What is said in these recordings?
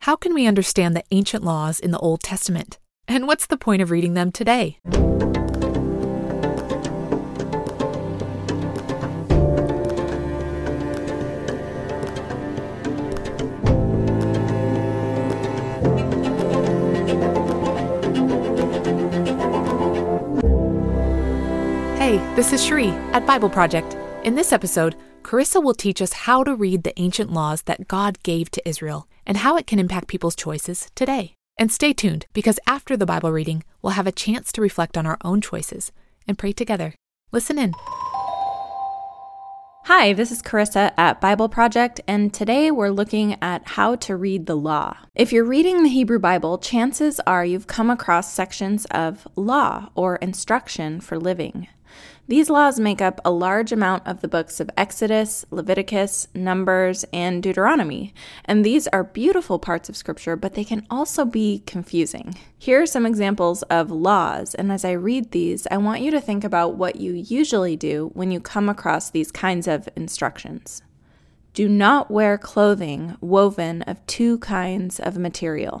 How can we understand the ancient laws in the Old Testament? And what's the point of reading them today? Hey, this is Sheree at Bible Project. In this episode, Carissa will teach us how to read the ancient laws that God gave to Israel and how it can impact people's choices today. And stay tuned, because after the Bible reading, we'll have a chance to reflect on our own choices and pray together. Listen in. Hi, this is Carissa at Bible Project, and today we're looking at how to read the law. If you're reading the Hebrew Bible, chances are you've come across sections of law or instruction for living. These laws make up a large amount of the books of Exodus, Leviticus, Numbers, and Deuteronomy, and these are beautiful parts of Scripture, but they can also be confusing. Here are some examples of laws, and as I read these, I want you to think about what you usually do when you come across these kinds of instructions. Do not wear clothing woven of two kinds of material.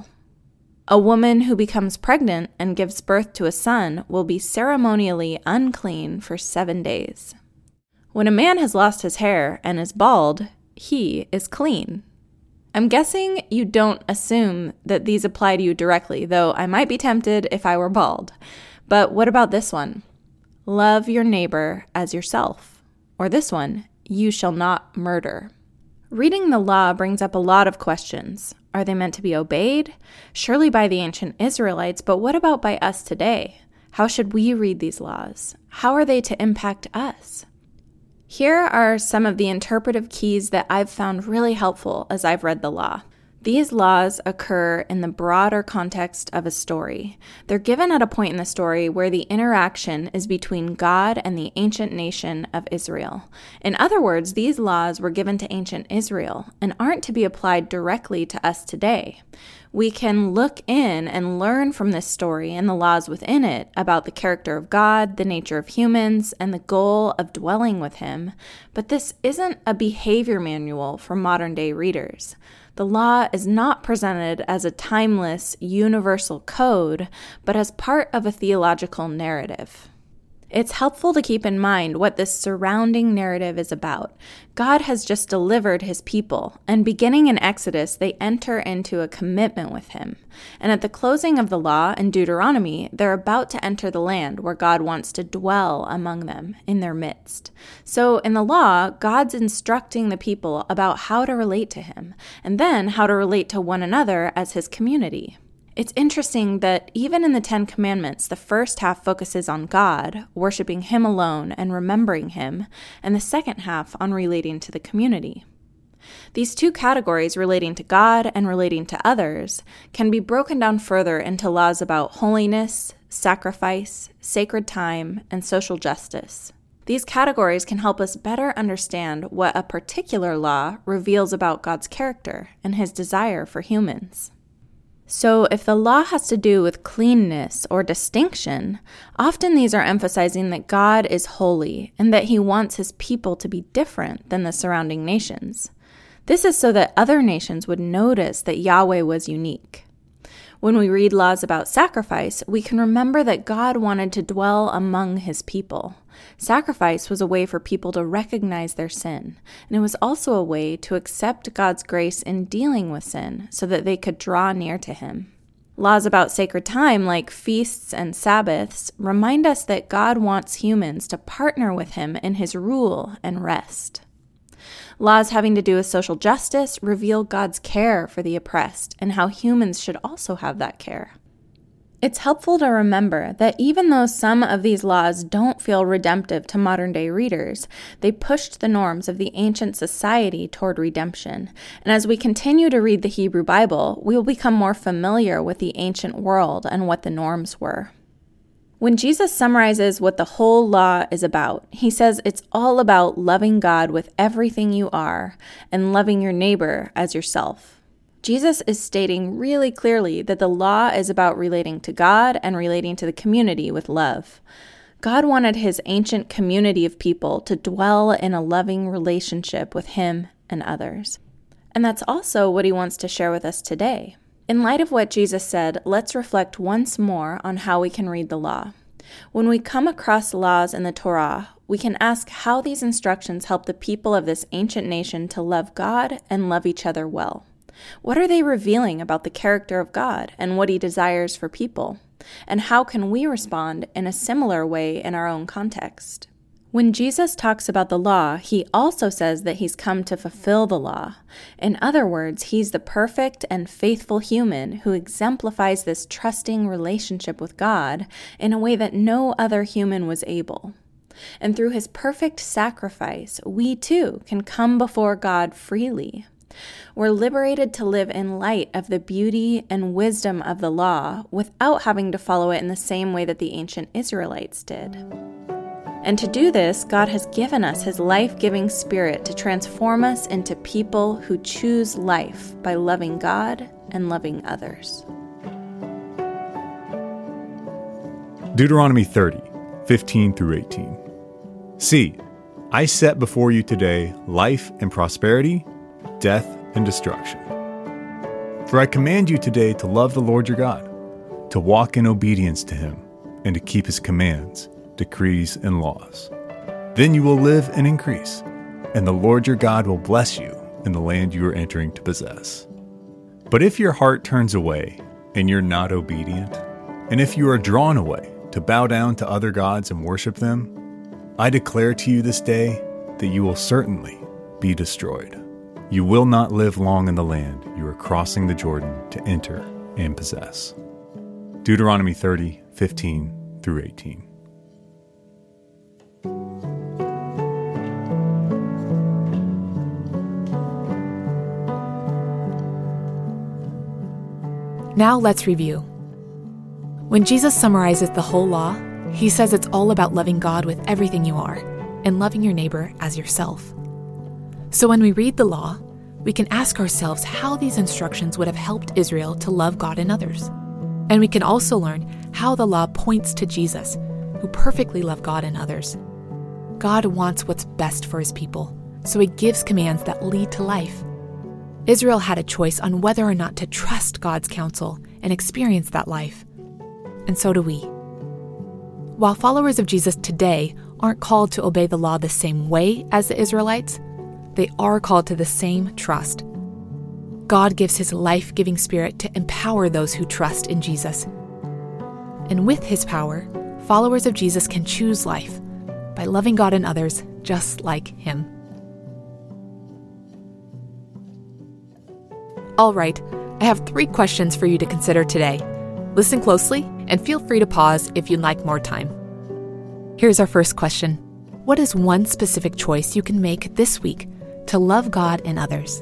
A woman who becomes pregnant and gives birth to a son will be ceremonially unclean for 7 days. When a man has lost his hair and is bald, he is clean. I'm guessing you don't assume that these apply to you directly, though I might be tempted if I were bald. But what about this one? Love your neighbor as yourself. Or this one, you shall not murder. Reading the law brings up a lot of questions. Are they meant to be obeyed? Surely by the ancient Israelites, but what about by us today? How should we read these laws? How are they to impact us? Here are some of the interpretive keys that I've found really helpful as I've read the law. These laws occur in the broader context of a story. They're given at a point in the story where the interaction is between God and the ancient nation of Israel. In other words, these laws were given to ancient Israel and aren't to be applied directly to us today. We can look in and learn from this story and the laws within it about the character of God, the nature of humans, and the goal of dwelling with Him. But this isn't a behavior manual for modern-day readers. The law is not presented as a timeless, universal code, but as part of a theological narrative. It's helpful to keep in mind what this surrounding narrative is about. God has just delivered His people, and beginning in Exodus, they enter into a commitment with Him. And at the closing of the law in Deuteronomy, they're about to enter the land where God wants to dwell among them in their midst. So in the law, God's instructing the people about how to relate to Him, and then how to relate to one another as His community. It's interesting that even in the Ten Commandments, the first half focuses on God, worshiping Him alone and remembering Him, and the second half on relating to the community. These two categories, relating to God and relating to others, can be broken down further into laws about holiness, sacrifice, sacred time, and social justice. These categories can help us better understand what a particular law reveals about God's character and His desire for humans. So if the law has to do with cleanness or distinction, often these are emphasizing that God is holy and that He wants His people to be different than the surrounding nations. This is so that other nations would notice that Yahweh was unique. When we read laws about sacrifice, we can remember that God wanted to dwell among His people. Sacrifice was a way for people to recognize their sin, and it was also a way to accept God's grace in dealing with sin so that they could draw near to Him. Laws about sacred time, like feasts and Sabbaths, remind us that God wants humans to partner with Him in His rule and rest. Laws having to do with social justice reveal God's care for the oppressed and how humans should also have that care. It's helpful to remember that even though some of these laws don't feel redemptive to modern-day readers, they pushed the norms of the ancient society toward redemption. And as we continue to read the Hebrew Bible, we will become more familiar with the ancient world and what the norms were. When Jesus summarizes what the whole law is about, He says it's all about loving God with everything you are and loving your neighbor as yourself. Jesus is stating really clearly that the law is about relating to God and relating to the community with love. God wanted His ancient community of people to dwell in a loving relationship with Him and others. And that's also what he wants to share with us today. In light of what Jesus said, let's reflect once more on how we can read the law. When we come across laws in the Torah, we can ask how these instructions help the people of this ancient nation to love God and love each other well. What are they revealing about the character of God and what he desires for people? And how can we respond in a similar way in our own context? When Jesus talks about the law, he also says that he's come to fulfill the law. In other words, he's the perfect and faithful human who exemplifies this trusting relationship with God in a way that no other human was able. And through his perfect sacrifice, we too can come before God freely. We're liberated to live in light of the beauty and wisdom of the law without having to follow it in the same way that the ancient Israelites did. And to do this, God has given us his life-giving Spirit to transform us into people who choose life by loving God and loving others. Deuteronomy 30, 15 through 18. See, I set before you today life and prosperity, death and destruction. For I command you today to love the Lord your God, to walk in obedience to him, and to keep his commands, decrees, and laws. Then you will live and increase, and the Lord your God will bless you in the land you are entering to possess. But if your heart turns away and you're not obedient, and if you are drawn away to bow down to other gods and worship them, I declare to you this day that you will certainly be destroyed. You will not live long in the land you are crossing the Jordan to enter and possess. Deuteronomy 30, 15 through 18. Now let's review. When Jesus summarizes the whole law, he says it's all about loving God with everything you are and loving your neighbor as yourself. So when we read the law, we can ask ourselves how these instructions would have helped Israel to love God and others. And we can also learn how the law points to Jesus, who perfectly loved God and others. God wants what's best for his people, so he gives commands that lead to life. Israel had a choice on whether or not to trust God's counsel and experience that life. And so do we. While followers of Jesus today aren't called to obey the law the same way as the Israelites, they are called to the same trust. God gives his life-giving Spirit to empower those who trust in Jesus. And with his power, followers of Jesus can choose life by loving God and others just like him. All right, I have 3 questions for you to consider today. Listen closely and feel free to pause if you'd like more time. Here's our first question. What is one specific choice you can make this week to love God and others?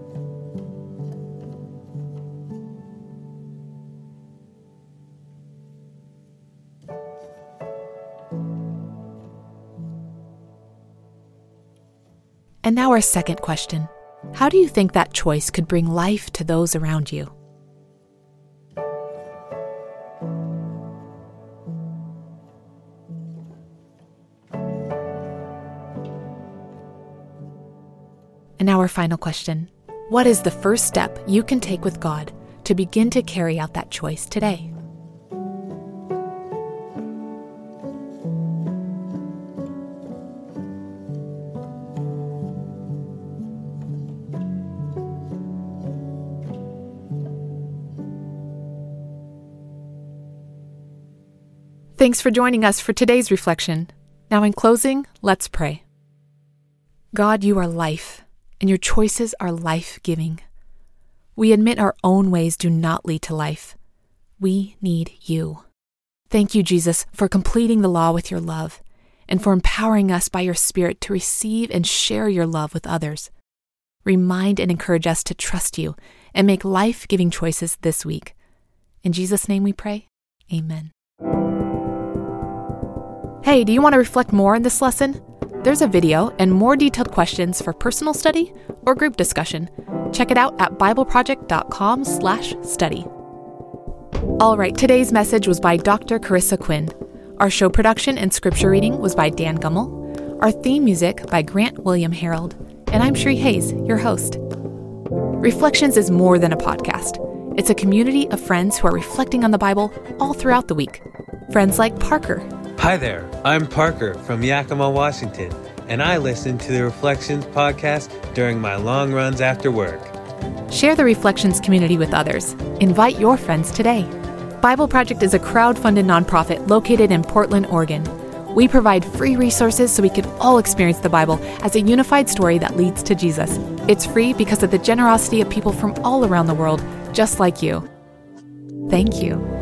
And now our second question. How do you think that choice could bring life to those around you? And now our final question. What is the first step you can take with God to begin to carry out that choice today? Thanks for joining us for today's reflection. Now in closing, let's pray. God, you are life, and your choices are life-giving. We admit our own ways do not lead to life. We need you. Thank you, Jesus, for completing the law with your love, and for empowering us by your Spirit to receive and share your love with others. Remind and encourage us to trust you and make life-giving choices this week. In Jesus' name we pray, amen. Hey, do you want to reflect more on this lesson? There's a video and more detailed questions for personal study or group discussion. Check it out at bibleproject.com/study. All right, today's message was by Dr. Carissa Quinn. Our show production and scripture reading was by Dan Gummel. Our theme music by Grant William Harold. And I'm Sheree Hayes, your host. Reflections is more than a podcast. It's a community of friends who are reflecting on the Bible all throughout the week. Friends like Parker. Hi there, I'm Parker from Yakima, Washington, and I listen to the Reflections podcast during my long runs after work. Share the Reflections community with others. Invite your friends today. Bible Project is a crowd-funded nonprofit located in Portland, Oregon. We provide free resources so we can all experience the Bible as a unified story that leads to Jesus. It's free because of the generosity of people from all around the world, just like you. Thank you.